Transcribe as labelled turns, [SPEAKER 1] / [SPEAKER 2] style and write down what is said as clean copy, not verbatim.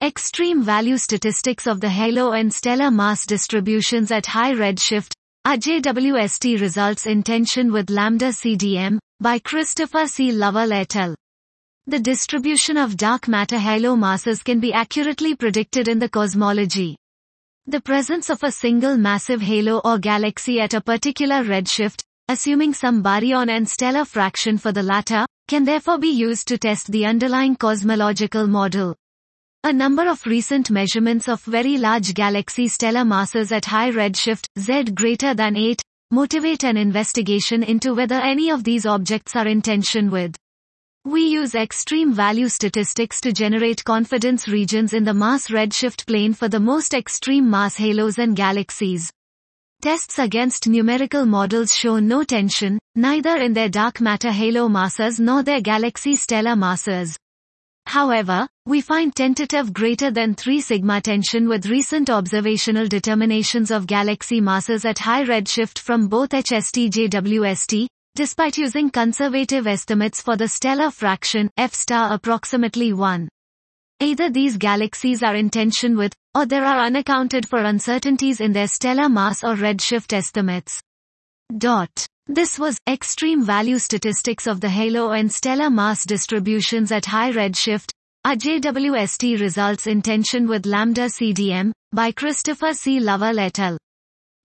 [SPEAKER 1] Extreme value statistics of the halo and stellar mass distributions at high redshift, JWST results in tension with lambda CDM, by Christopher C. Lovell et al. The distribution of dark matter halo masses can be accurately predicted in the cosmology. The presence of a single massive halo or galaxy at a particular redshift, assuming some baryon and stellar fraction for the latter, can therefore be used to test the underlying cosmological model. A number of recent measurements of very large galaxy stellar masses at high redshift, Z greater than 8, motivate an investigation into whether any of these objects are in tension with. We use extreme value statistics to generate confidence regions in the mass redshift plane for the most extreme mass halos and galaxies. Tests against numerical models show no tension, neither in their dark matter halo masses nor their galaxy stellar masses. However, we find tentative greater than 3 sigma tension with recent observational determinations of galaxy masses at high redshift from both HST-JWST, despite using conservative estimates for the stellar fraction F* approximately 1. Either these galaxies are in tension with, or there are unaccounted for uncertainties in their stellar mass or redshift estimates. This was extreme value statistics of the halo and stellar mass distributions at high redshift, JWST results in tension with lambda CDM, by Christopher C. Lovell et al.